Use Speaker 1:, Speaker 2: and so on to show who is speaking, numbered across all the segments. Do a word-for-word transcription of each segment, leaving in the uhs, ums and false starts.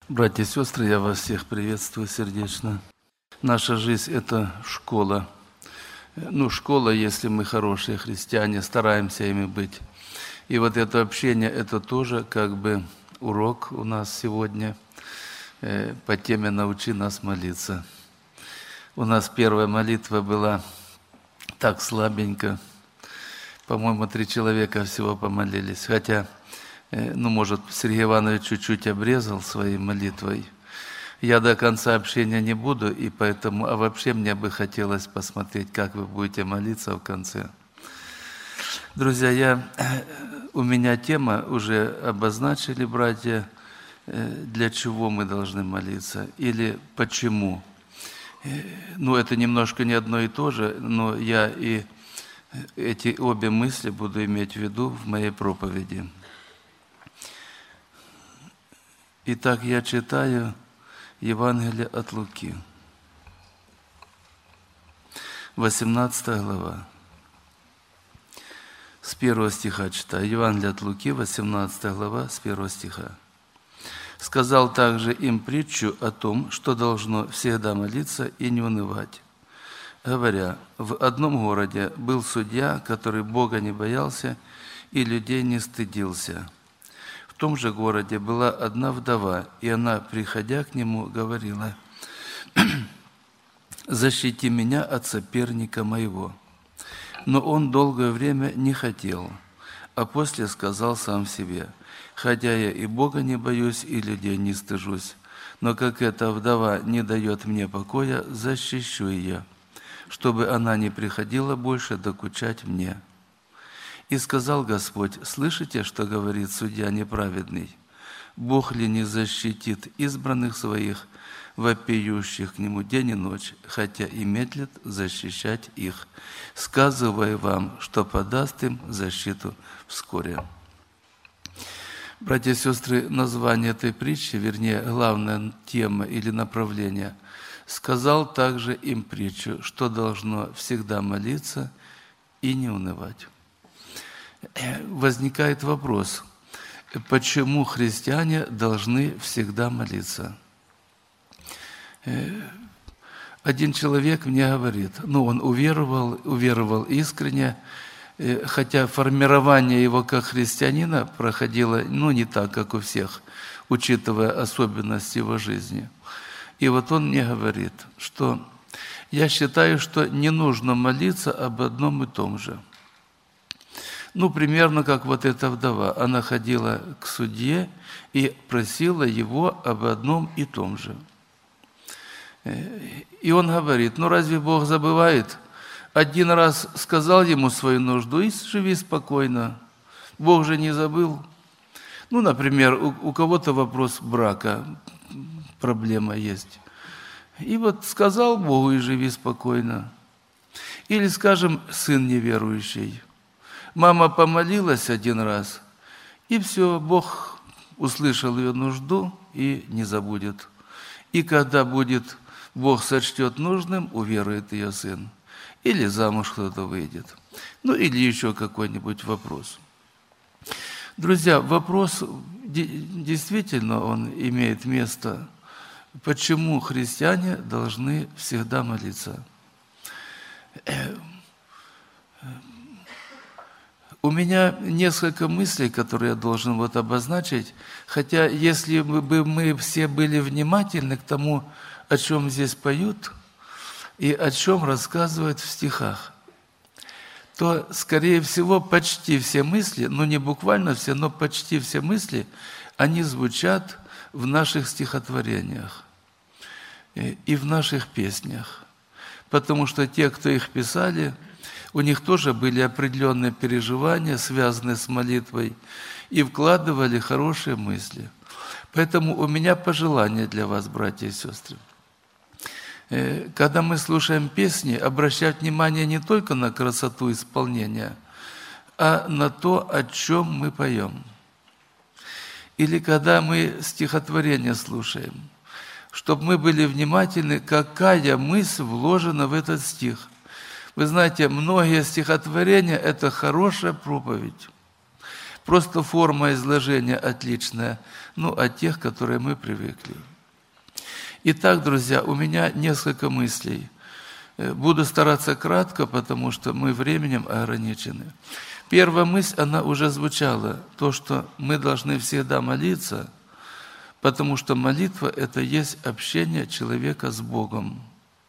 Speaker 1: Братья и сестры, я вас всех приветствую сердечно. Наша жизнь – это школа. Ну, школа, если мы хорошие христиане, стараемся ими быть. И вот это общение – это тоже как бы урок у нас сегодня по теме «Научи нас молиться». У нас первая молитва была так слабенько. По-моему, три человека всего помолились. Хотя, ну, может, Сергей Иванович чуть-чуть обрезал своей молитвой. Я до конца общения не буду, и поэтому, а вообще мне бы хотелось посмотреть, как вы будете молиться в конце. Друзья, я, у меня тема уже обозначили, братья, для чего мы должны молиться или почему. Ну, это немножко не одно и то же, но я и эти обе мысли буду иметь в виду в моей проповеди. Итак, я читаю Евангелие от Луки, восемнадцатая глава. С первого стиха читаю. Евангелие от Луки, восемнадцатая глава, с первого стиха. «Сказал также им притчу о том, что должно всегда молиться и не унывать, говоря, в одном городе был судья, который Бога не боялся и людей не стыдился. В том же городе была одна вдова, и она, приходя к нему, говорила, «Защити меня от соперника моего». Но он долгое время не хотел, а после сказал сам себе, «Хотя я и Бога не боюсь, и людей не стыжусь, но как эта вдова не дает мне покоя, защищу ее, чтобы она не приходила больше докучать мне». И сказал Господь, слышите, что говорит судья неправедный? Бог ли не защитит избранных своих, вопиющих к Нему день и ночь, хотя и медлит защищать их, сказывая вам, что подаст им защиту вскоре. Братья и сестры, название этой притчи, вернее, главная тема или направление, сказал также им притчу, что должно всегда молиться и не унывать. Возникает вопрос, почему христиане должны всегда молиться? Один человек мне говорит, ну, он уверовал, уверовал искренне, хотя формирование его как христианина проходило, ну, не так, как у всех, учитывая особенности его жизни. И вот он мне говорит, что я считаю, что не нужно молиться об одном и том же. Ну, примерно как вот эта вдова. Она ходила к судье и просила его об одном и том же. И он говорит, ну разве Бог забывает? Один раз сказал ему свою нужду и живи спокойно. Бог же не забыл. Ну, например, у, у кого-то вопрос брака, проблема есть. И вот сказал Богу и живи спокойно. Или, скажем, сын неверующий. Мама помолилась один раз, и все, Бог услышал ее нужду и не забудет. И когда будет, Бог сочтет нужным, уверует ее сын. Или замуж кто-то выйдет. Ну, или еще какой-нибудь вопрос. Друзья, вопрос действительно, он имеет место. Почему христиане должны всегда молиться? У меня несколько мыслей, которые я должен вот обозначить, хотя если бы мы все были внимательны к тому, о чем здесь поют и о чем рассказывают в стихах, то, скорее всего, почти все мысли, ну не буквально все, но почти все мысли, они звучат в наших стихотворениях и в наших песнях. Потому что те, кто их писали, у них тоже были определенные переживания, связанные с молитвой, и вкладывали хорошие мысли. Поэтому у меня пожелание для вас, братья и сестры. Когда мы слушаем песни, обращать внимание не только на красоту исполнения, а на то, о чем мы поем. Или когда мы стихотворение слушаем, чтобы мы были внимательны, какая мысль вложена в этот стих. Вы знаете, многие стихотворения – это хорошая проповедь. Просто форма изложения отличная, ну, от тех, которые мы привыкли. Итак, друзья, у меня несколько мыслей. Буду стараться кратко, потому что мы временем ограничены. Первая мысль, она уже звучала, то, что мы должны всегда молиться, потому что молитва – это есть общение человека с Богом.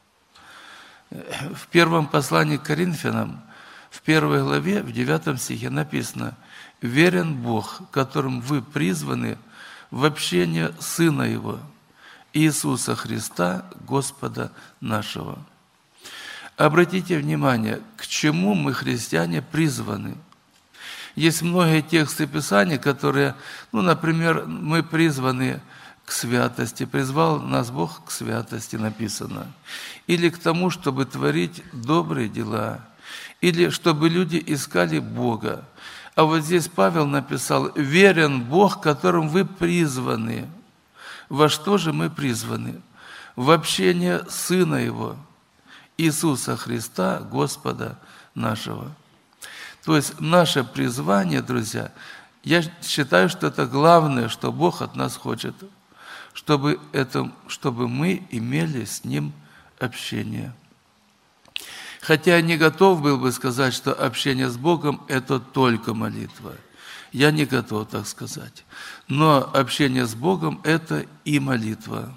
Speaker 1: В первом послании к Коринфянам, в первой главе, в девятом стихе написано: «Верен Бог, которым вы призваны в общение Сына Его, Иисуса Христа, Господа нашего». Обратите внимание, к чему мы, христиане, призваны. Есть многие тексты Писания, которые, ну, например, мы призваны к святости, призвал нас Бог к святости, написано, или к тому, чтобы творить добрые дела, или чтобы люди искали Бога. А вот здесь Павел написал: «Верен Бог, которым вы призваны». Во что же мы призваны? В общение Сына Его, Иисуса Христа, Господа нашего. То есть наше призвание, друзья, я считаю, что это главное, что Бог от нас хочет, чтобы, это, чтобы мы имели с Ним общение. Хотя я не готов был бы сказать, что общение с Богом – это только молитва. Я не готов так сказать. Но общение с Богом – это и молитва.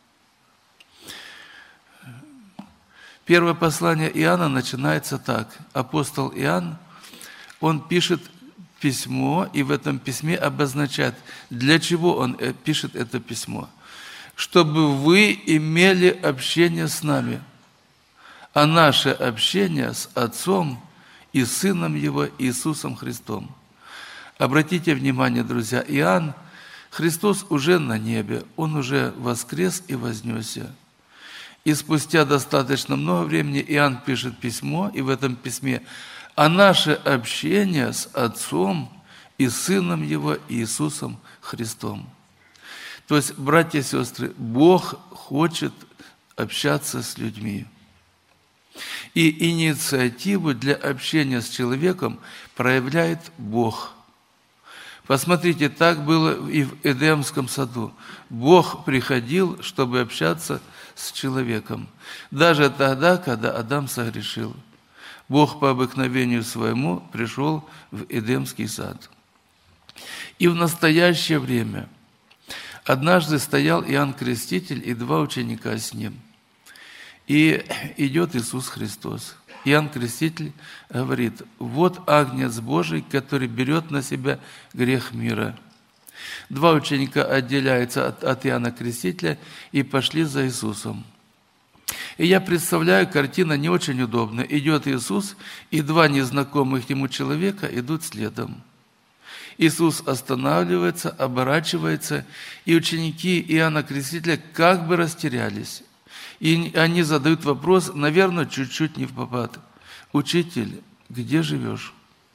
Speaker 1: Первое послание Иоанна начинается так. Апостол Иоанн, он пишет письмо, и в этом письме обозначает, для чего он пишет это письмо. Чтобы вы имели общение с нами, а наше общение с Отцом и Сыном Его Иисусом Христом. Обратите внимание, друзья, Иоанн, Христос уже на небе, Он уже воскрес и вознесся. И спустя достаточно много времени Иоанн пишет письмо, и в этом письме «А наше общение с Отцом и Сыном Его Иисусом Христом». То есть, братья и сестры, Бог хочет общаться с людьми. И инициативу для общения с человеком проявляет Бог. Посмотрите, так было и в Эдемском саду. Бог приходил, чтобы общаться с человеком. Даже тогда, когда Адам согрешил. Бог по обыкновению своему пришел в Эдемский сад. И в настоящее время однажды стоял Иоанн Креститель и два ученика с ним. И идет Иисус Христос. Иоанн Креститель говорит: «Вот Агнец Божий, который берет на себя грех мира». Два ученика отделяются от, от Иоанна Крестителя и пошли за Иисусом. И я представляю, картина не очень удобная. Идет Иисус, и два незнакомых ему человека идут следом. Иисус останавливается, оборачивается, и ученики Иоанна Крестителя как бы растерялись. И они задают вопрос, наверное, чуть-чуть не впопад: «Учитель, где живешь?»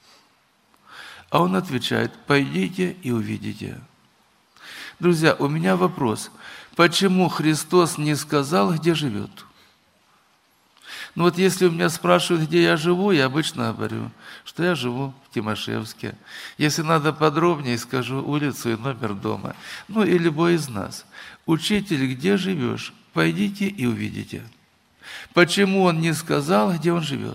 Speaker 1: А он отвечает: «Пойдите и увидите». Друзья, у меня вопрос. Почему Христос не сказал, где живет? Ну вот если у меня спрашивают, где я живу, я обычно говорю, что я живу в Тимошевске. Если надо подробнее, скажу улицу и номер дома. Ну и любой из нас. «Учитель, где живешь? Пойдите и увидите». Почему он не сказал, где он живет?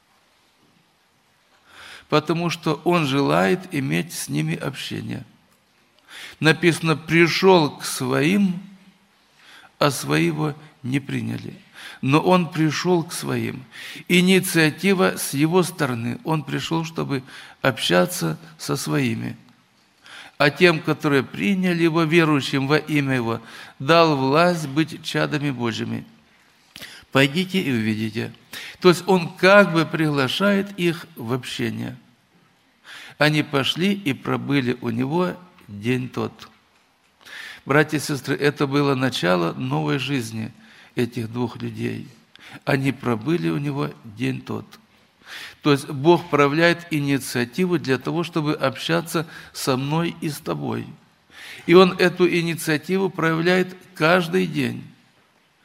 Speaker 1: Потому что он желает иметь с ними общение. Написано: «Пришел к своим, а свои его не приняли». Но он пришел к своим. Инициатива с его стороны. Он пришел, чтобы общаться со своими. А тем, которые приняли его, верующим во имя его, дал власть быть чадами Божьими. Пойдите и увидите. То есть он как бы приглашает их в общение. Они пошли и пробыли у него день тот. Братья и сестры, это было начало новой жизни этих двух людей. Они пробыли у него день тот. То есть Бог проявляет инициативу для того, чтобы общаться со мной и с тобой. И Он эту инициативу проявляет каждый день.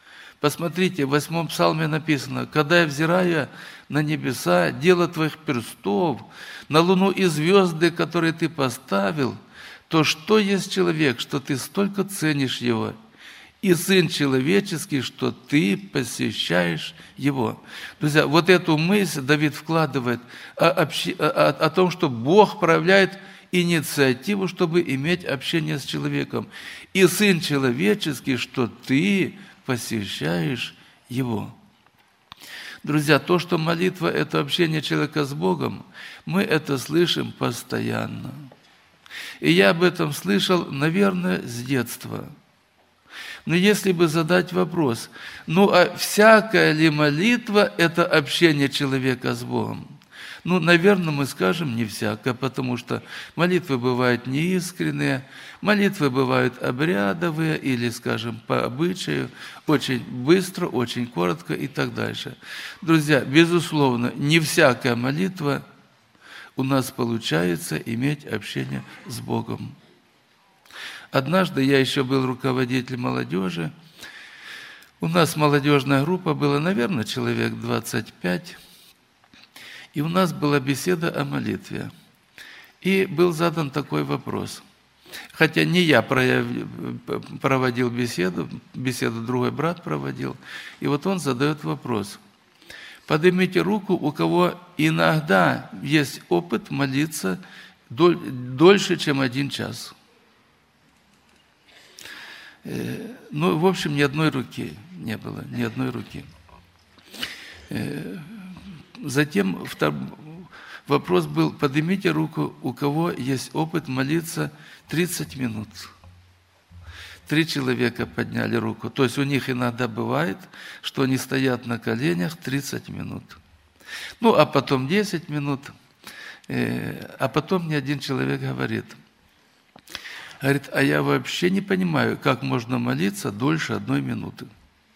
Speaker 1: Посмотрите, в восьмом псалме написано: «Когда я взираю на небеса, дело твоих перстов, на луну и звезды, которые ты поставил, то что есть человек, что ты столько ценишь его, и сын человеческий, что ты посещаешь его». Друзья, вот эту мысль Давид вкладывает о, общи, о, о том, что Бог проявляет инициативу, чтобы иметь общение с человеком. И сын человеческий, что ты посещаешь его. Друзья, то, что молитва – это общение человека с Богом, мы это слышим постоянно. И я об этом слышал, наверное, с детства. Но если бы задать вопрос, ну а всякая ли молитва – это общение человека с Богом? Ну, наверное, мы скажем, не всякая, потому что молитвы бывают неискренние, молитвы бывают обрядовые или, скажем, по обычаю, очень быстро, очень коротко и так дальше. Друзья, безусловно, не всякая молитва у нас получается иметь общение с Богом. Однажды я еще был руководителем молодежи. У нас молодежная группа была, наверное, человек двадцать пять. И у нас была беседа о молитве. И был задан такой вопрос. Хотя не я проводил беседу, беседу другой брат проводил. И вот он задает вопрос. Поднимите руку, у кого иногда есть опыт молиться дольше, чем один час. Ну, в общем, ни одной руки не было, ни одной руки. Затем вопрос был: поднимите руку, у кого есть опыт молиться тридцать минут. Три человека подняли руку. То есть у них иногда бывает, что они стоят на коленях тридцать минут. Ну, а потом десять минут. А потом мне один человек говорит, говорит, а я вообще не понимаю, как можно молиться дольше одной минуты.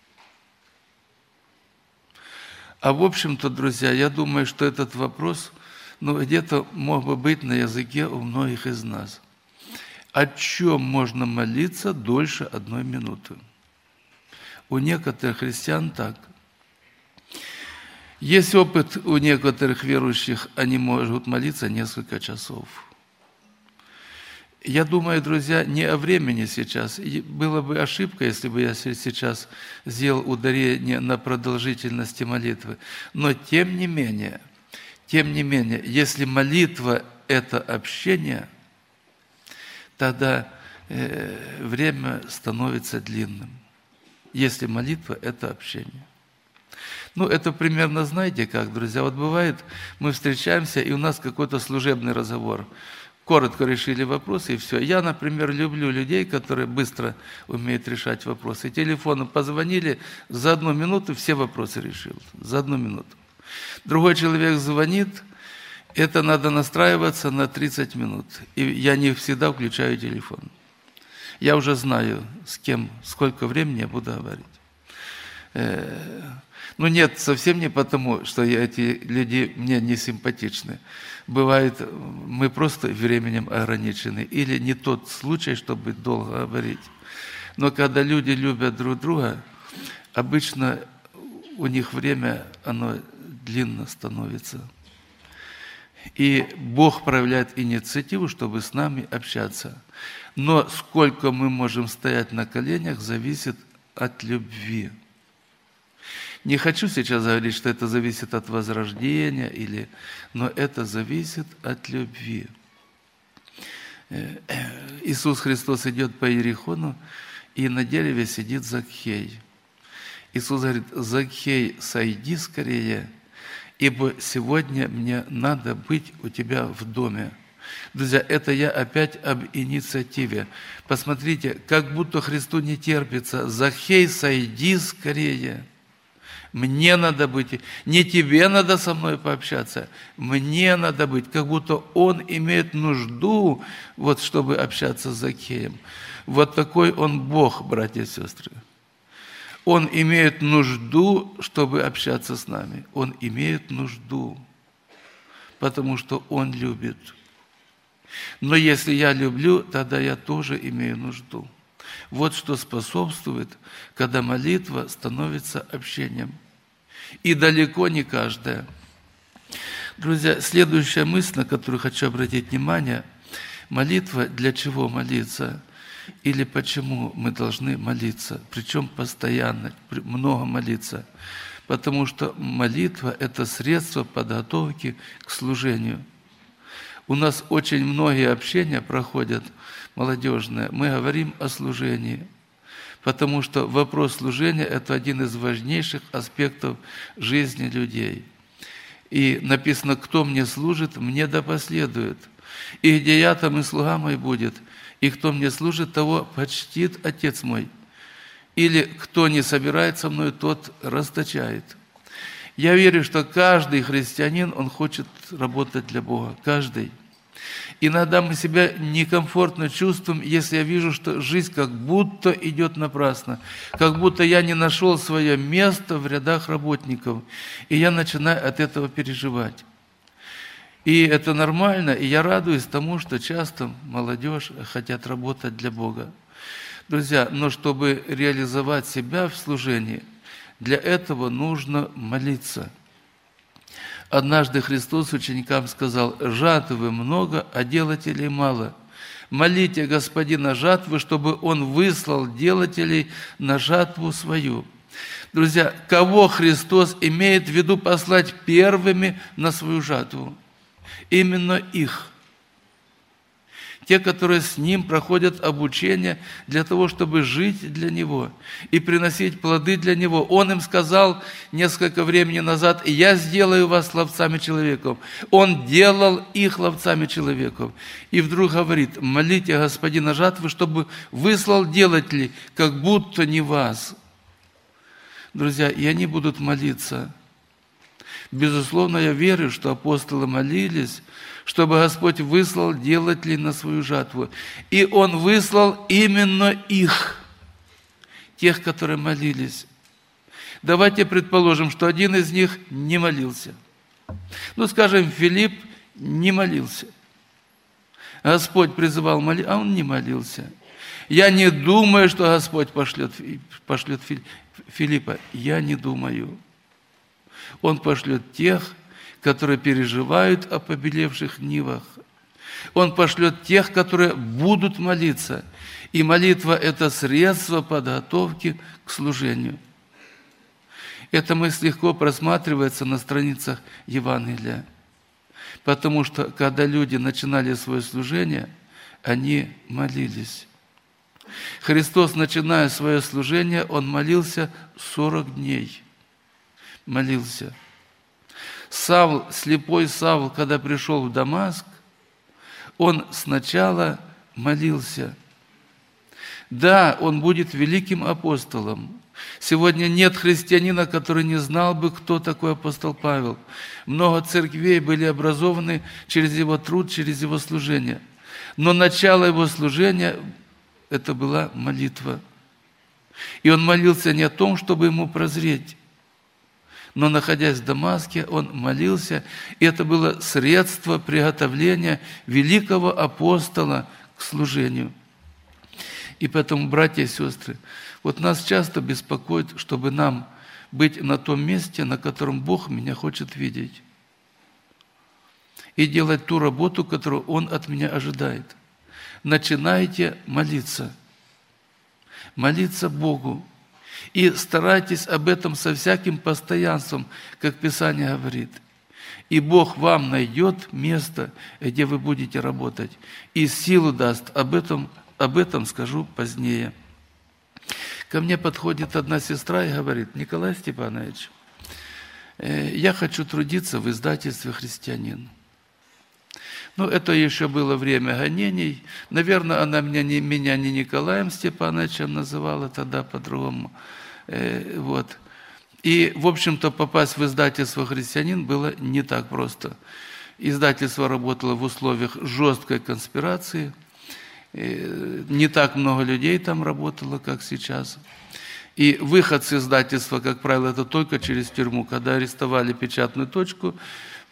Speaker 1: А в общем-то, друзья, я думаю, что этот вопрос, ну, где-то мог бы быть на языке у многих из нас. О чем можно молиться дольше одной минуты? У некоторых христиан так. Есть опыт у некоторых верующих, они могут молиться несколько часов. Я думаю, друзья, не о времени сейчас. Было бы ошибка, если бы я сейчас сделал ударение на продолжительности молитвы. Но тем не менее, тем не менее, если молитва – это общение, тогда э, время становится длинным. Если молитва – это общение. Ну, это примерно, знаете как, друзья, вот бывает, мы встречаемся, и у нас какой-то служебный разговор. Коротко решили вопросы, и все. Я, например, люблю людей, которые быстро умеют решать вопросы. Телефоном позвонили, за одну минуту все вопросы решил. За одну минуту. Другой человек звонит, это надо настраиваться на тридцать минут. И я не всегда включаю телефон. Я уже знаю, с кем, сколько времени я буду говорить. Ну нет, совсем не потому, что эти люди мне не симпатичны. Бывает, мы просто временем ограничены. Или не тот случай, чтобы долго говорить. Но когда люди любят друг друга, обычно у них время, оно длинно становится. И Бог проявляет инициативу, чтобы с нами общаться. Но сколько мы можем стоять на коленях, зависит от любви. Не хочу сейчас говорить, что это зависит от возрождения, или... но это зависит от любви. Иисус Христос идет по Иерихону, и на дереве сидит Закхей. Иисус говорит, Закхей, сойди скорее, ибо сегодня мне надо быть у тебя в доме. Друзья, это я опять об инициативе. Посмотрите, как будто Христу не терпится. Закхей, сойди скорее. Мне надо быть, не тебе надо со мной пообщаться, мне надо быть, как будто он имеет нужду, вот, чтобы общаться с Закхеем. Вот такой он Бог, братья и сестры. Он имеет нужду, чтобы общаться с нами. Он имеет нужду, потому что он любит. Но если я люблю, тогда я тоже имею нужду. Вот что способствует, когда молитва становится общением. И далеко не каждая. Друзья, следующая мысль, на которую хочу обратить внимание. Молитва, для чего молиться? Или почему мы должны молиться? Причем постоянно, много молиться. Потому что молитва – это средство подготовки к служению. У нас очень многие общения проходят молодежные. Мы говорим о служении. Потому что вопрос служения – это один из важнейших аспектов жизни людей. И написано: «Кто мне служит, мне да последует. И где я, там и слуга мой будет. И кто мне служит, того почтит Отец мой. Или кто не собирает со мной, тот расточает». Я верю, что каждый христианин, он хочет работать для Бога. Каждый. Иногда мы себя некомфортно чувствуем, если я вижу, что жизнь как будто идет напрасно, как будто я не нашел свое место в рядах работников, и я начинаю от этого переживать. И это нормально, и я радуюсь тому, что часто молодежь хотят работать для Бога. Друзья, но чтобы реализовать себя в служении, для этого нужно молиться. Однажды Христос ученикам сказал: «Жатвы много, а делателей мало. Молите Господина жатвы, чтобы Он выслал делателей на жатву свою». Друзья, кого Христос имеет в виду послать первыми на свою жатву? Именно их. Те, которые с Ним проходят обучение для того, чтобы жить для Него и приносить плоды для Него. Он им сказал несколько времени назад: «Я сделаю вас ловцами человеков». Он делал их ловцами человеков. И вдруг говорит: «Молите Господина жатвы, чтобы выслал делателей, как будто не вас». Друзья, и они будут молиться. Безусловно, я верю, что апостолы молились, чтобы Господь выслал делателей на свою жатву. И Он выслал именно их, тех, которые молились. Давайте предположим, что один из них не молился. Ну, скажем, Филипп не молился. Господь призывал молиться, а он не молился. Я не думаю, что Господь пошлет, пошлет Филиппа. Я не думаю. Он пошлет тех, которые переживают о побелевших нивах. Он пошлет тех, которые будут молиться. И молитва – это средство подготовки к служению. Эта мысль легко просматривается на страницах Евангелия. Потому что, когда люди начинали свое служение, они молились. Христос, начиная свое служение, Он молился сорок дней. Молился. Савл, слепой Савл, когда пришел в Дамаск, он сначала молился. Да, он будет великим апостолом. Сегодня нет христианина, который не знал бы, кто такой апостол Павел. Много церквей были образованы через его труд, через его служение. Но начало его служения – это была молитва. И он молился не о том, чтобы ему прозреть, но, находясь в Дамаске, он молился, и это было средство приготовления великого апостола к служению. И поэтому, братья и сестры, вот нас часто беспокоит, чтобы нам быть на том месте, на котором Бог меня хочет видеть, и делать ту работу, которую Он от меня ожидает. Начинайте молиться. Молиться Богу. И старайтесь об этом со всяким постоянством, как Писание говорит. И Бог вам найдет место, где вы будете работать, и силу даст. Об этом, об этом скажу позднее. Ко мне подходит одна сестра и говорит: Николай Степанович, я хочу трудиться в издательстве «Христианин». Ну, это еще было время гонений. Наверное, она меня не, меня не Николаем Степановичем называла, тогда по-другому. Э, вот. И, в общем-то, попасть в издательство «Христианин» было не так просто. Издательство работало в условиях жесткой конспирации. Э, не так много людей там работало, как сейчас. И выход с издательства, как правило, это только через тюрьму. Когда арестовали печатную точку,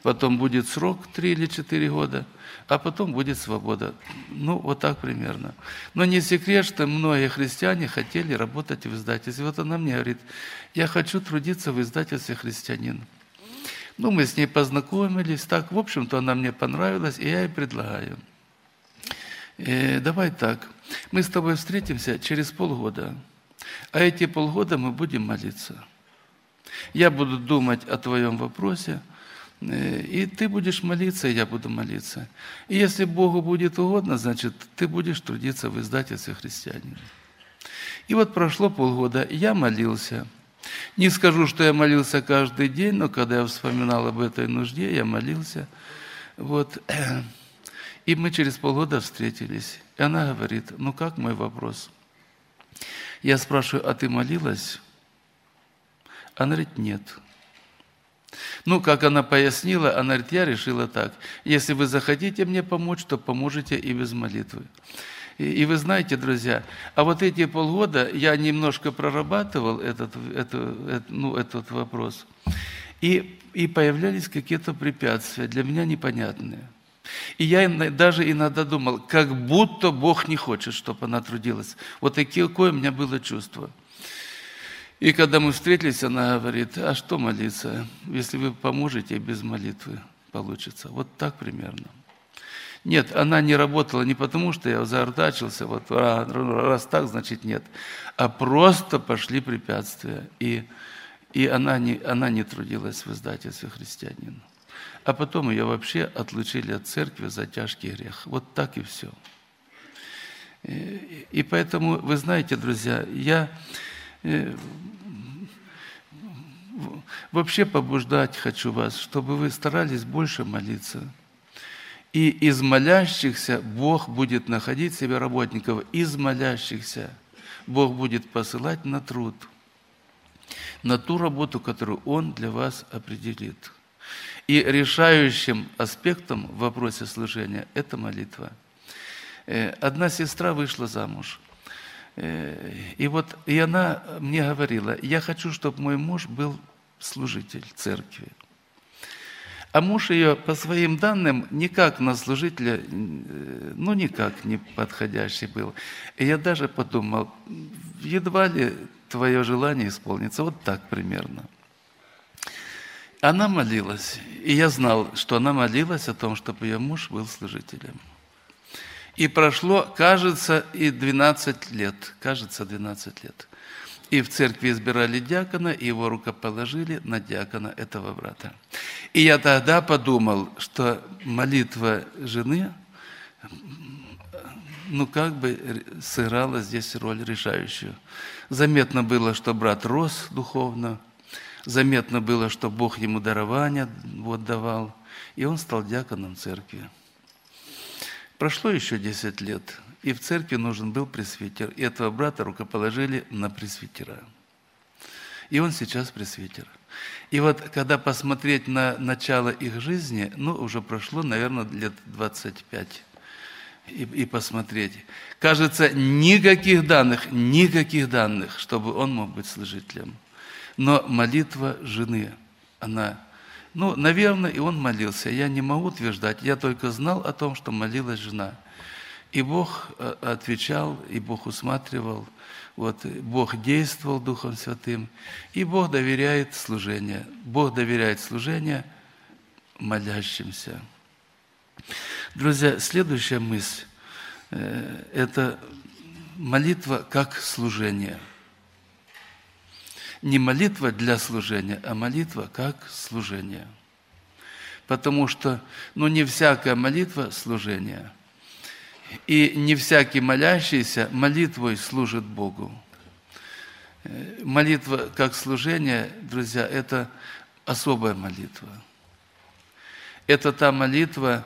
Speaker 1: потом будет срок три или четыре года, а потом будет свобода. Ну, вот так примерно. Но не секрет, что многие христиане хотели работать в издательстве. Вот она мне говорит, я хочу трудиться в издательстве «Христианин». Ну, мы с ней познакомились, так, в общем-то, она мне понравилась, и я ей предлагаю. Э, давай так, мы с тобой встретимся через полгода, а эти полгода мы будем молиться. Я буду думать о твоем вопросе, и ты будешь молиться, и я буду молиться. И если Богу будет угодно, значит, ты будешь трудиться в издательстве «Христианин». И вот прошло полгода, я молился. Не скажу, что я молился каждый день, но когда я вспоминал об этой нужде, я молился. Вот. И мы через полгода встретились. И она говорит, ну как мой вопрос? Я спрашиваю, а ты молилась? Она говорит, нет. Ну, как она пояснила, она говорит, я решила так. Если вы захотите мне помочь, то поможете и без молитвы. И, и вы знаете, друзья, а вот эти полгода я немножко прорабатывал этот, это, это, ну, этот вопрос. И, и появлялись какие-то препятствия, для меня непонятные. И я даже иногда думал, как будто Бог не хочет, чтобы она трудилась. Вот такое у меня было чувство. И когда мы встретились, она говорит, а что молиться, если вы поможете, без молитвы получится. Вот так примерно. Нет, она не работала не потому, что я заортачился, вот раз так, значит нет, а просто пошли препятствия. И, и она, не, она не трудилась в издательстве «Христианин». А потом ее вообще отлучили от церкви за тяжкий грех. Вот так и все. И, и поэтому, вы знаете, друзья, я... Вообще побуждать хочу вас, чтобы вы старались больше молиться. И из молящихся Бог будет находить себе работников. Из молящихся Бог будет посылать на труд, на ту работу, которую Он для вас определит. И решающим аспектом в вопросе служения – это молитва. Одна сестра вышла замуж. И вот и она мне говорила, я хочу, чтобы мой муж был служитель церкви. А муж ее, по своим данным, никак на служителя, ну, никак не подходящий был. И я даже подумал, едва ли твое желание исполнится. Вот так примерно. Она молилась, и я знал, что она молилась о том, чтобы ее муж был служителем. И прошло, кажется, и двенадцать лет, кажется, двенадцать лет. И в церкви избирали диакона, и его рукоположили на диакона этого брата. И я тогда подумал, что молитва жены, ну, как бы сыграла здесь роль решающую. Заметно было, что брат рос духовно, заметно было, что Бог ему дарования вот давал, и он стал диаконом церкви. Прошло еще десять лет, и в церкви нужен был пресвитер. И этого брата рукоположили на пресвитера. И он сейчас пресвитер. И вот, когда посмотреть на начало их жизни, ну, уже прошло, наверное, лет двадцать пять. И, и посмотреть. Кажется, никаких данных, никаких данных, чтобы он мог быть служителем. Но молитва жены, она... Ну, наверное, и он молился. Я не могу утверждать. Я только знал о том, что молилась жена. И Бог отвечал, и Бог усматривал. Вот, Бог действовал Духом Святым. И Бог доверяет служение. Бог доверяет служение молящимся. Друзья, следующая мысль – это молитва как служение. Не молитва для служения, а молитва как служение. Потому что, ну, не всякая молитва – служение. И не всякий молящийся молитвой служит Богу. Молитва как служение, друзья, это особая молитва. Это та молитва,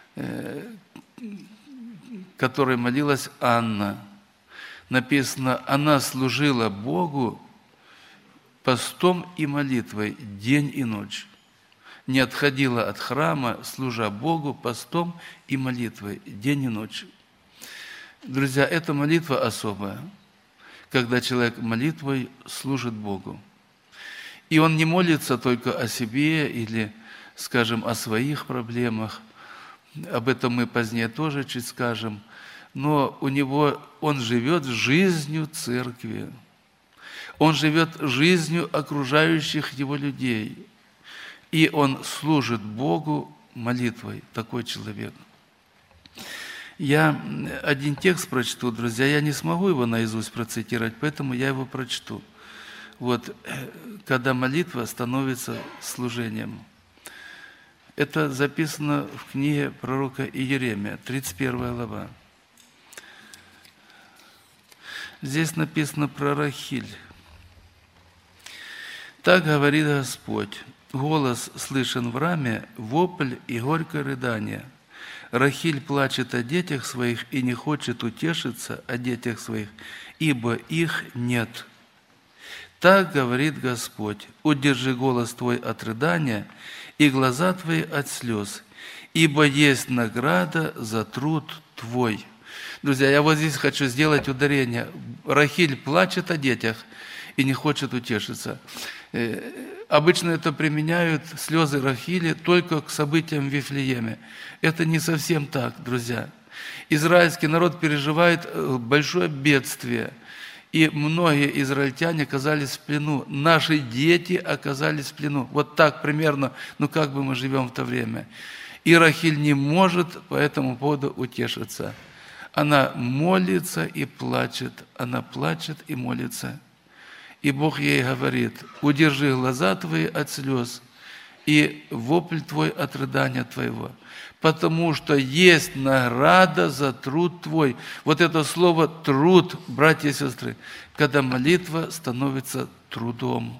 Speaker 1: которой молилась Анна. Написано, она служила Богу постом и молитвой день и ночь. Не отходила от храма, служа Богу постом и молитвой день и ночь. Друзья, эта молитва особая, когда человек молитвой служит Богу. И он не молится только о себе или скажем, о своих проблемах. Об этом мы позднее тоже чуть скажем. Но у него, он живет жизнью церкви. Он живет жизнью окружающих его людей. И он служит Богу молитвой, такой человек. Я один текст прочту, друзья, я не смогу его наизусть процитировать, поэтому я его прочту. Вот, когда молитва становится служением. Это записано в книге пророка Иеремия, тридцать первая глава. Здесь написано про Рахиль. «Так говорит Господь, голос слышен в раме, вопль и горькое рыдание. Рахиль плачет о детях своих и не хочет утешиться о детях своих, ибо их нет. Так говорит Господь, удержи голос твой от рыдания и глаза твои от слез, ибо есть награда за труд твой». Друзья, я вот здесь хочу сделать ударение. Рахиль плачет о детях и не хочет утешиться. Обычно это применяют слезы Рахили только к событиям в Вифлееме. Это не совсем так, друзья. Израильский народ переживает большое бедствие, и многие израильтяне оказались в плену. Наши дети оказались в плену. Вот так примерно, ну как бы мы живем в то время. И Рахиль не может по этому поводу утешиться. Она молится и плачет, она плачет и молится. И Бог ей говорит: удержи глаза твои от слез и вопль твой от рыдания твоего, потому что есть награда за труд твой. Вот это слово «труд», братья и сестры, когда молитва становится трудом.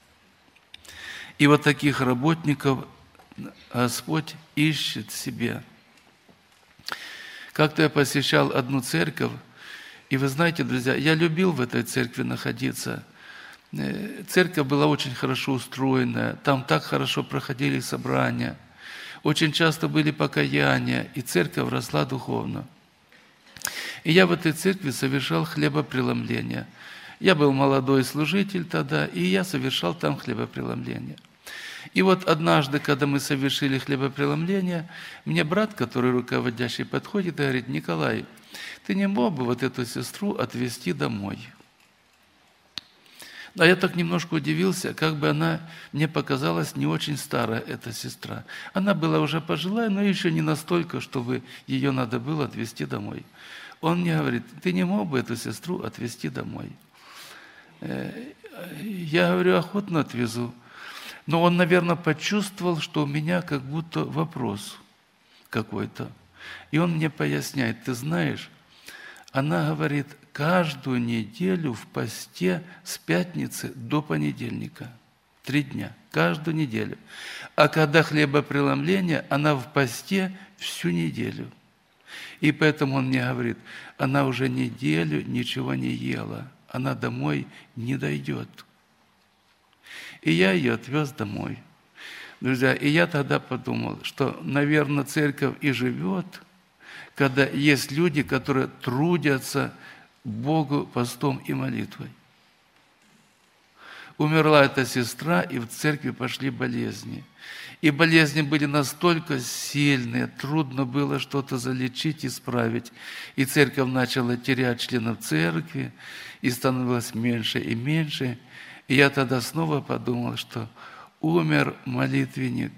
Speaker 1: И вот таких работников Господь ищет себе. Как-то я посещал одну церковь, и вы знаете, друзья, я любил в этой церкви находиться. Церковь была очень хорошо устроена, там так хорошо проходили собрания, очень часто были покаяния, и церковь росла духовно. И я в этой церкви совершал хлебопреломление. Я был молодой служитель тогда, и я совершал там хлебопреломление. И вот однажды, когда мы совершили хлебопреломление, мне брат, который руководящий, подходит и говорит: Николай, ты не мог бы вот эту сестру отвезти домой? А я так немножко удивился, как бы она, мне показалась, не очень старая, эта сестра. Она была уже пожилая, но еще не настолько, чтобы ее надо было отвезти домой. Он мне говорит: ты не мог бы эту сестру отвезти домой? Я говорю: охотно отвезу. Но он, наверное, почувствовал, что у меня как будто вопрос какой-то. И он мне поясняет: ты знаешь, она говорит, каждую неделю в посте с пятницы до понедельника. Три дня, каждую неделю. А когда хлебопреломление, она в посте всю неделю. И поэтому он мне говорит: она уже неделю ничего не ела, она домой не дойдет. И я ее отвез домой. Друзья, и я тогда подумал, что, наверное, церковь и живет, когда есть люди, которые трудятся Богу постом и молитвой. Умерла эта сестра, и в церкви пошли болезни. И болезни были настолько сильные, трудно было что-то залечить, исправить. И церковь начала терять членов церкви, и становилось меньше и меньше. И я тогда снова подумал, что умер молитвенник.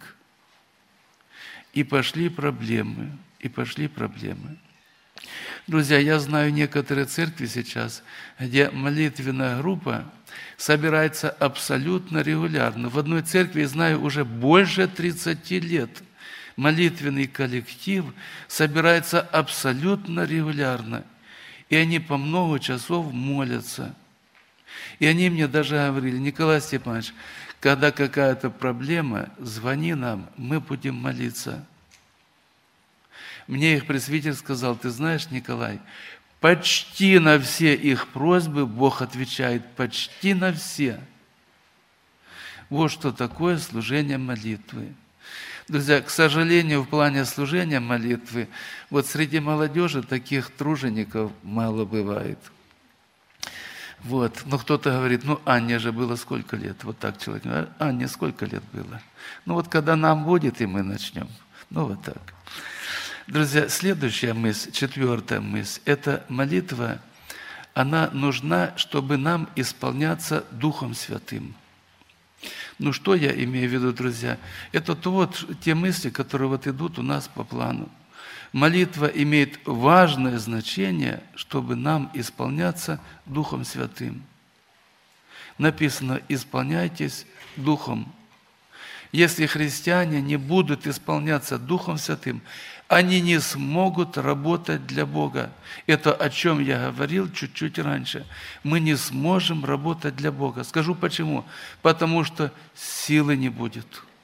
Speaker 1: И пошли проблемы, и пошли проблемы. Друзья, я знаю некоторые церкви сейчас, где молитвенная группа собирается абсолютно регулярно. В одной церкви, знаю, уже больше тридцати лет молитвенный коллектив собирается абсолютно регулярно. И они по много часов молятся. И они мне даже говорили: Николай Степанович, когда какая-то проблема, звони нам, мы будем молиться. Мне их пресвитер сказал: ты знаешь, Николай, почти на все их просьбы Бог отвечает, почти на все. Вот что такое служение молитвы. Друзья, к сожалению, в плане служения молитвы, вот среди молодежи таких тружеников мало бывает. Вот. Но кто-то говорит, ну, Анне же было сколько лет? Вот так человек говорит, Анне сколько лет было? Ну, вот когда нам будет, и мы начнем. Ну, вот так. Друзья, следующая мысль, четвертая мысль, это молитва, она нужна, чтобы нам исполняться Духом Святым. Ну, что я имею в виду, друзья? Это то вот те мысли, которые вот идут у нас по плану. Молитва имеет важное значение, чтобы нам исполняться Духом Святым. Написано, исполняйтесь Духом. Если христиане не будут исполняться Духом Святым, они не смогут работать для Бога. Это о чем я говорил чуть-чуть раньше. Мы не сможем работать для Бога. Скажу почему. Потому что силы не будет.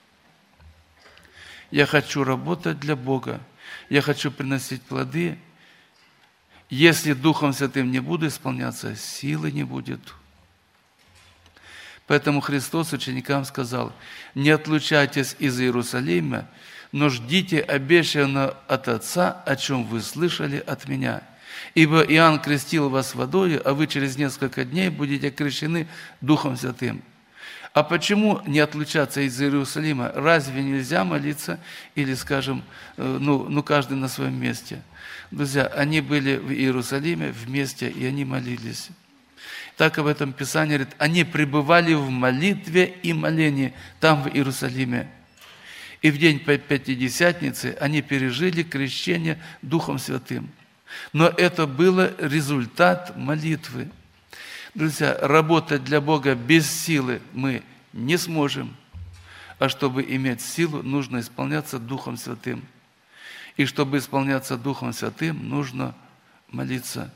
Speaker 1: Я хочу работать для Бога. Я хочу приносить плоды. Если Духом Святым не буду исполняться, силы не будет. Поэтому Христос ученикам сказал, не отлучайтесь из Иерусалима, но ждите обещанного от Отца, о чем вы слышали от Меня. Ибо Иоанн крестил вас водою, а вы через несколько дней будете крещены Духом Святым. А почему не отлучаться из Иерусалима? Разве нельзя молиться или, скажем, ну, ну каждый на своем месте? Друзья, они были в Иерусалиме вместе, и они молились. Так об этом Писание говорит, они пребывали в молитве и молении там, в Иерусалиме. И в день Пятидесятницы они пережили крещение Духом Святым. Но это было результат молитвы. Друзья, работать для Бога без силы мы не сможем. А чтобы иметь силу, нужно исполняться Духом Святым. И чтобы исполняться Духом Святым, нужно молиться.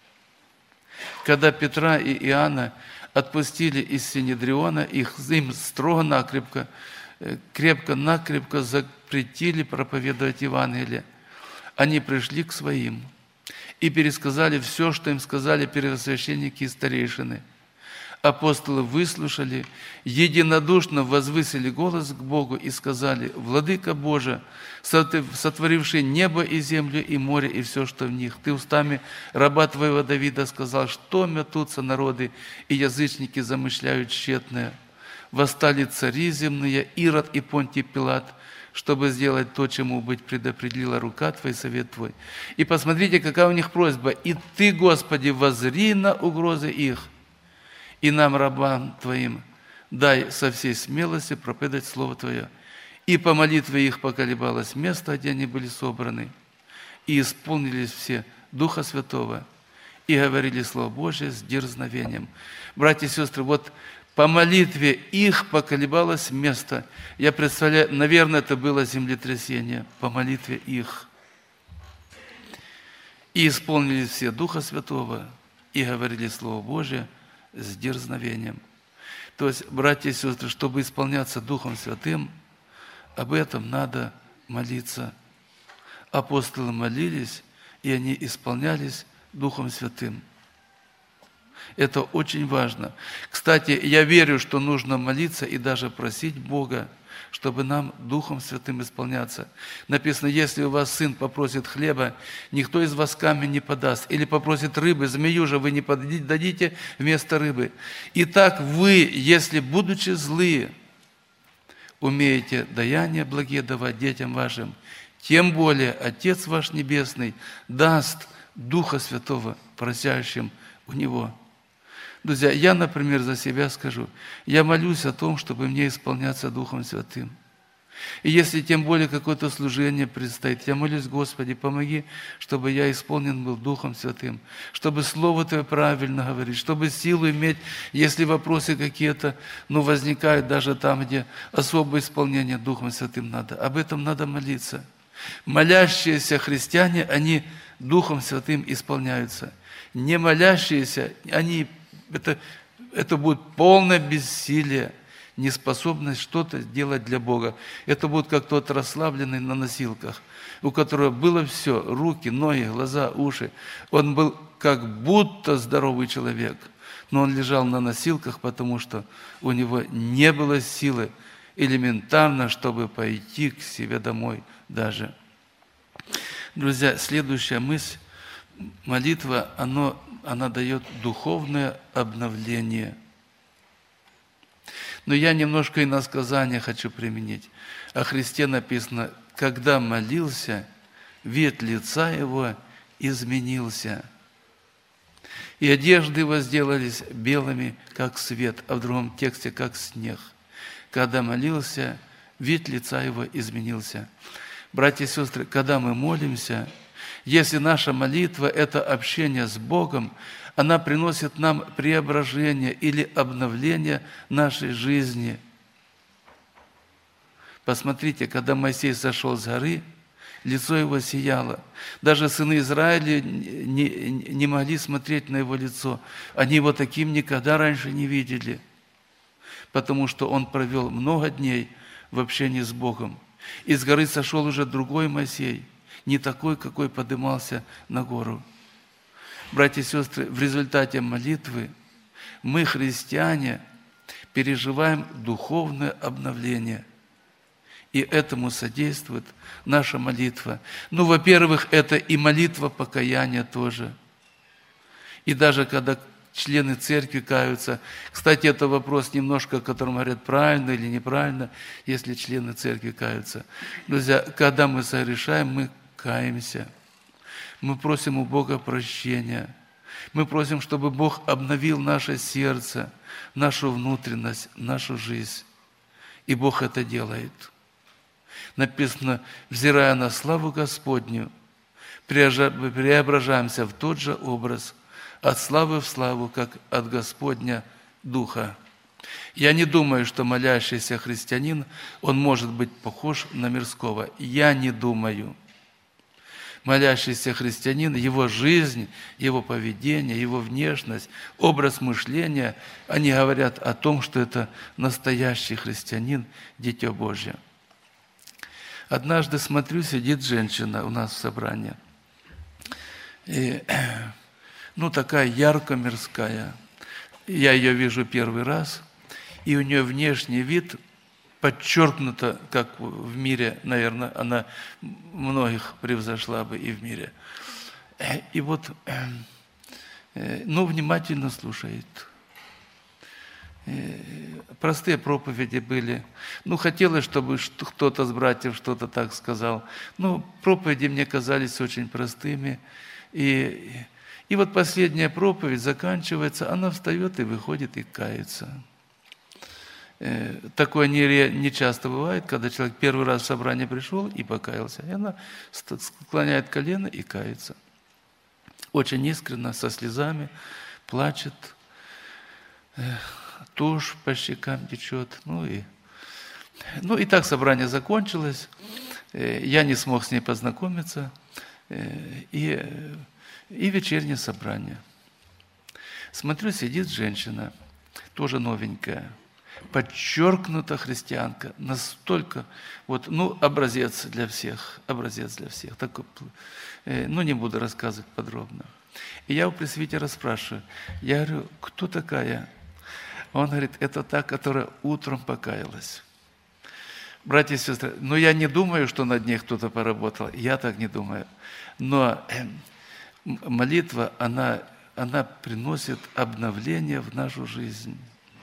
Speaker 1: Когда Петра и Иоанна отпустили из Синедриона, их, им строго-накрепко, крепко-накрепко запретили проповедовать Евангелие. Они пришли к своим и пересказали все, что им сказали первосвященники и старейшины. Апостолы выслушали, единодушно возвысили голос к Богу и сказали, «Владыка Боже, сотворивший небо и землю, и море, и все, что в них, Ты устами раба Твоего Давида сказал, что метутся народы, и язычники замышляют тщетное. Восстали цари земные, Ирод и Понтий Пилат, чтобы сделать то, чему быть предопределила рука Твоя, совет Твой. И посмотрите, какая у них просьба. И Ты, Господи, воззри на угрозы их, и нам, рабам Твоим, дай со всей смелостью проповедать Слово Твое. И по молитве их поколебалось место, где они были собраны, и исполнились все Духа Святого, и говорили Слово Божие с дерзновением». Братья и сестры, вот по молитве их поколебалось место. Я представляю, наверное, это было землетрясение. По молитве их. И исполнились все Духа Святого, и говорили Слово Божие с дерзновением. То есть, братья и сестры, чтобы исполняться Духом Святым, об этом надо молиться. Апостолы молились, и они исполнялись Духом Святым. Это очень важно. Кстати, я верю, что нужно молиться и даже просить Бога, чтобы нам Духом Святым исполняться. Написано, если у вас сын попросит хлеба, никто из вас камень не подаст. Или попросит рыбы, змею же вы не дадите вместо рыбы. Итак, вы, если, будучи злые, умеете даяния благие давать детям вашим, тем более Отец ваш Небесный даст Духа Святого просящим у Него. Друзья, я, например, за себя скажу, я молюсь о том, чтобы мне исполняться Духом Святым. И если тем более какое-то служение предстоит, я молюсь, Господи, помоги, чтобы я исполнен был Духом Святым, чтобы Слово Твое правильно говорить, чтобы силу иметь, если вопросы какие-то, ну, возникают даже там, где особое исполнение Духом Святым надо. Об этом надо молиться. Молящиеся христиане, они Духом Святым исполняются. Не молящиеся, они, это, это будет полное бессилие, неспособность что-то делать для Бога. Это будет как тот расслабленный на носилках, у которого было все, руки, ноги, глаза, уши. Он был как будто здоровый человек, но он лежал на носилках, потому что у него не было силы элементарно, чтобы пойти к себе домой даже. Друзья, следующая мысль, молитва, оно, она дает духовное обновление. Но я немножко иносказания хочу применить. О Христе написано: когда молился, вид лица его изменился, и одежды его сделались белыми, как свет, а в другом тексте, как снег. Когда молился, вид лица его изменился. Братья и сестры, когда мы молимся, если наша молитва – это общение с Богом, она приносит нам преображение или обновление нашей жизни. Посмотрите, когда Моисей сошел с горы, лицо его сияло. Даже сыны Израиля не, не могли смотреть на его лицо. Они его таким никогда раньше не видели, потому что он провел много дней в общении с Богом. Из горы сошел уже другой Моисей, не такой, какой поднимался на гору. Братья и сестры, в результате молитвы мы, христиане, переживаем духовное обновление. И этому содействует наша молитва. Ну, во-первых, это и молитва покаяния тоже. И даже когда члены церкви каются, кстати, это вопрос немножко, о котором говорят, правильно или неправильно, если члены церкви каются. Друзья, когда мы согрешаем, мы каемся. Мы просим у Бога прощения. Мы просим, чтобы Бог обновил наше сердце, нашу внутренность, нашу жизнь. И Бог это делает. Написано: взирая на славу Господню, преображаемся в тот же образ, от славы в славу, как от Господня Духа. Я не думаю, что молящийся христианин, он может быть похож на мирского. Я не думаю. Молящийся христианин, его жизнь, его поведение, его внешность, образ мышления, они говорят о том, что это настоящий христианин, Дитя Божье. Однажды смотрю, сидит женщина у нас в собрании. И, ну, такая ярко мирская. Я ее вижу первый раз, и у нее внешний вид подчеркнуто, как в мире, наверное, она многих превзошла бы и в мире. И вот, ну, внимательно слушает. Простые проповеди были. Ну, хотелось, чтобы кто-то с братьев что-то так сказал. Ну, проповеди мне казались очень простыми. И, и вот последняя проповедь заканчивается, она встает и выходит и кается. Такое не, не часто бывает, когда человек первый раз в собрание пришел и покаялся. И она склоняет колено и кается. Очень искренне, со слезами, плачет. Тушь по щекам течет. Ну и, ну и так собрание закончилось. Я не смог с ней познакомиться. И, и вечернее собрание. Смотрю, сидит женщина, тоже новенькая, подчеркнута христианка, настолько, вот, ну, образец для всех, образец для всех. Такой, ну, не буду рассказывать подробно. И я у пресвитера спрашиваю, я говорю, кто такая? Он говорит, это та, которая утром покаялась. Братья и сестры, ну я не думаю, что над ней кто-то поработал, я так не думаю. Но молитва, она, она приносит обновление в нашу жизнь.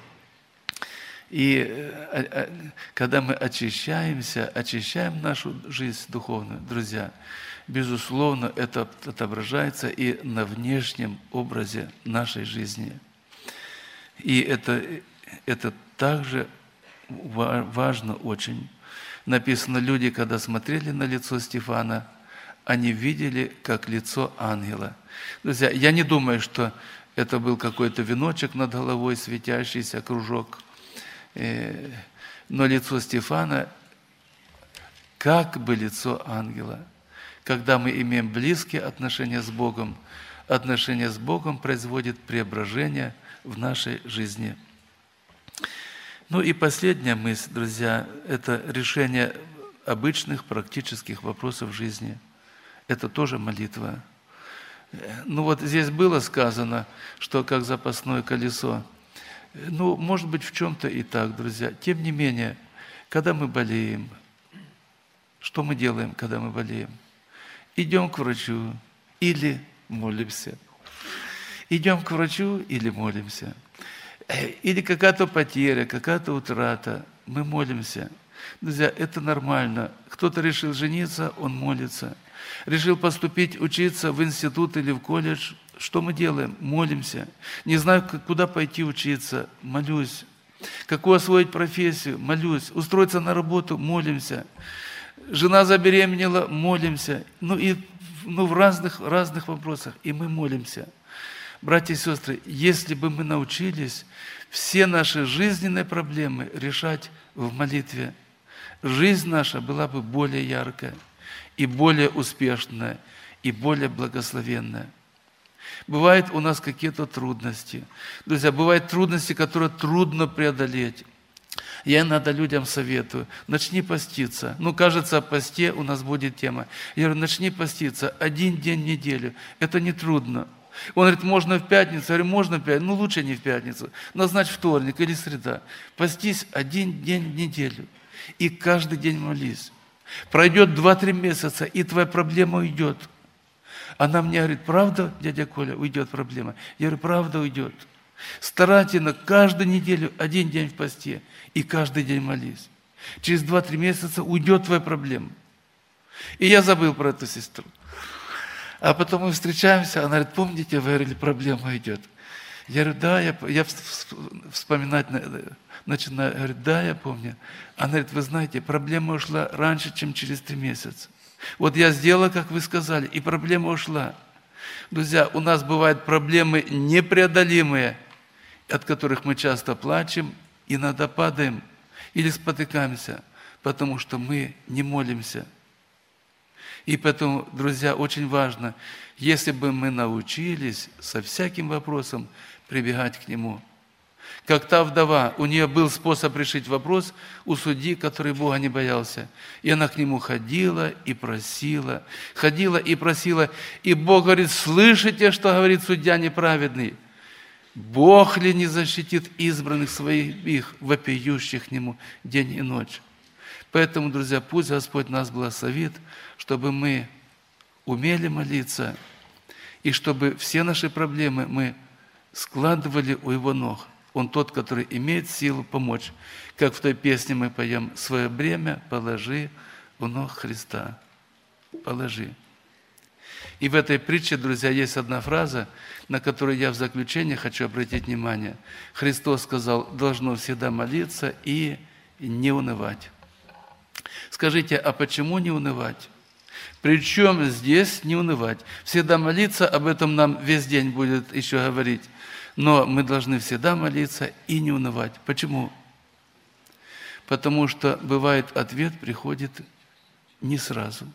Speaker 1: И когда мы очищаемся, очищаем нашу жизнь духовную, друзья, безусловно, это отображается и на внешнем образе нашей жизни. И это, это также важно очень. Написано, люди, когда смотрели на лицо Стефана, они видели, как лицо ангела. Друзья, я не думаю, что это был какой-то веночек над головой, светящийся кружок. Но лицо Стефана, как бы лицо ангела. Когда мы имеем близкие отношения с Богом, отношения с Богом производит преображение в нашей жизни. Ну и последняя мысль, друзья, это решение обычных практических вопросов жизни. Это тоже молитва. Ну вот здесь было сказано, что как запасное колесо. Ну, может быть, в чем-то и так, друзья. Тем не менее, когда мы болеем, что мы делаем, когда мы болеем? Идем к врачу или молимся. Идем к врачу или молимся. Или какая-то потеря, какая-то утрата, мы молимся. Друзья, это нормально. Кто-то решил жениться, он молится. Решил поступить, учиться в институт или в колледж. Что мы делаем? Молимся. Не знаю, куда пойти учиться, молюсь. Какую освоить профессию, молюсь. Устроиться на работу, молимся. Жена забеременела, молимся. Ну и ну, в разных, разных вопросах. И мы молимся. Братья и сестры, если бы мы научились все наши жизненные проблемы решать в молитве, жизнь наша была бы более яркая, и более успешная, и более благословенная. Бывают у нас какие-то трудности. Друзья, бывают трудности, которые трудно преодолеть. Я иногда людям советую, начни поститься. Ну, кажется, о посте у нас будет тема. Я говорю, начни поститься один день в неделю. Это не трудно. Он говорит, можно в пятницу. Я говорю, можно в пятницу. Ну, лучше не в пятницу. Назначь вторник или среда. Постись один день в неделю. И каждый день молись. Пройдет два-три месяца, и твоя проблема уйдет. Она мне говорит, правда, дядя Коля, уйдет проблема? Я говорю, правда уйдет. Старательно каждую неделю один день в посте и каждый день молись. Через два-три месяца уйдет твоя проблема. И я забыл про эту сестру. А потом мы встречаемся, она говорит, помните, вы говорили, проблема идет. Я говорю, да, я, я вспоминать начинаю. Говорю, да, я помню. Она говорит, вы знаете, проблема ушла раньше, чем через три месяца. Вот я сделала, как вы сказали, и проблема ушла. Друзья, у нас бывают проблемы непреодолимые, от которых мы часто плачем, иногда падаем или спотыкаемся, потому что мы не молимся. И поэтому, друзья, очень важно, если бы мы научились со всяким вопросом прибегать к Нему. Как та вдова, у нее был способ решить вопрос у судьи, который Бога не боялся. И она к Нему ходила и просила, ходила и просила. И Бог говорит, слышите, что говорит судья неправедный? Бог ли не защитит избранных своих, вопиющих к Нему день и ночь? Поэтому, друзья, пусть Господь нас благословит, чтобы мы умели молиться, и чтобы все наши проблемы мы складывали у Его ног. Он тот, который имеет силу помочь. Как в той песне мы поем, «Свое бремя положи у ног Христа». Положи. И в этой притче, друзья, есть одна фраза, на которую я в заключение хочу обратить внимание. Христос сказал, должно всегда молиться и не унывать. Скажите, а почему не унывать? Причем здесь не унывать? Всегда молиться, об этом нам весь день будет еще говорить. Но мы должны всегда молиться и не унывать. Почему? Потому что бывает, ответ приходит не сразу.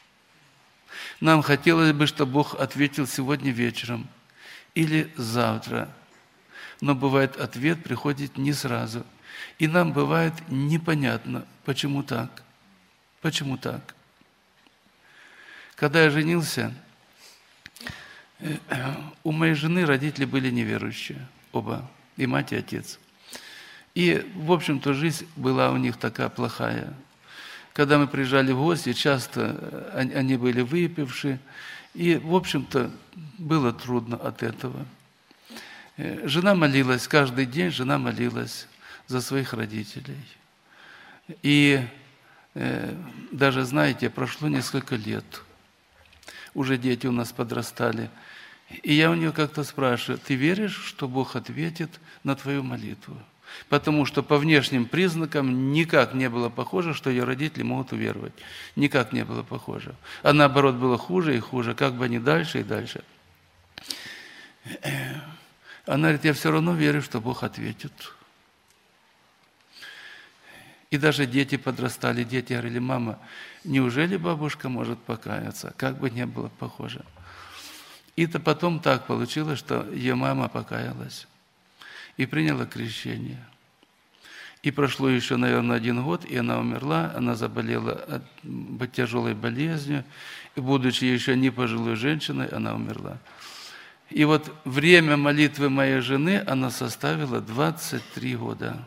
Speaker 1: Нам хотелось бы, чтобы Бог ответил сегодня вечером или завтра. Но бывает, ответ приходит не сразу. И нам бывает непонятно, почему так. Почему так? Когда я женился, у моей жены родители были неверующие, оба, и мать, и отец. И, в общем-то, жизнь была у них такая плохая. Когда мы приезжали в гости, часто они были выпившие, и, в общем-то, было трудно от этого. Жена молилась, каждый день жена молилась за своих родителей. И даже, знаете, прошло несколько лет, уже дети у нас подрастали, и я у нее как-то спрашиваю, ты веришь, что Бог ответит на твою молитву? Потому что по внешним признакам никак не было похоже, что ее родители могут уверовать. Никак не было похоже. А наоборот, было хуже и хуже, как бы они дальше и дальше. Она говорит, я все равно верю, что Бог ответит. И даже дети подрастали, дети говорили, мама, неужели бабушка может покаяться? Как бы не было похоже. И то потом так получилось, что ее мама покаялась и приняла крещение. И прошло еще, наверное, один год, и она умерла, она заболела от тяжелой болезнью, и, будучи еще не пожилой женщиной, она умерла. И вот время молитвы моей жены, она составила двадцать три года.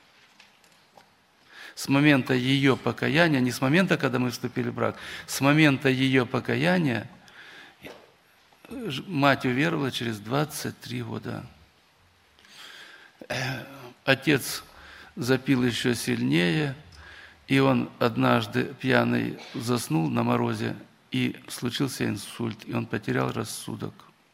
Speaker 1: С момента ее покаяния, не с момента, когда мы вступили в брак, с момента ее покаяния Мать уверовала через двадцать три года. Отец запил еще сильнее, и он однажды пьяный заснул на морозе, и случился инсульт, и он потерял рассудок.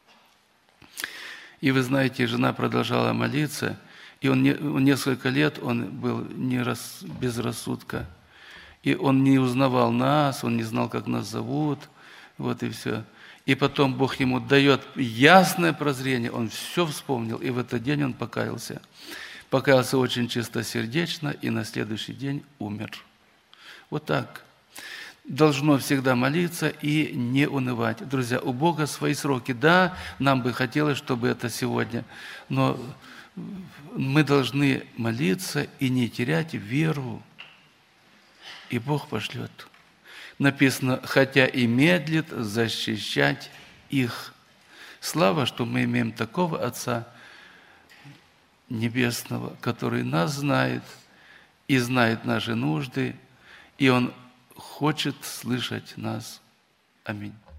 Speaker 1: И вы знаете, жена продолжала молиться, и он, не, несколько лет он был не рас, без рассудка. И он не узнавал нас, он не знал, как нас зовут, вот и все. И потом Бог ему дает ясное прозрение, он все вспомнил, и в этот день он покаялся. Покаялся очень чистосердечно, и на следующий день умер. Вот так. Должно всегда молиться и не унывать. Друзья, у Бога свои сроки. Да, нам бы хотелось, чтобы это сегодня, но мы должны молиться и не терять веру. И Бог пошлет. Написано, хотя и медлит защищать их. Слава, что мы имеем такого Отца Небесного, который нас знает и знает наши нужды, и Он хочет слышать нас. Аминь.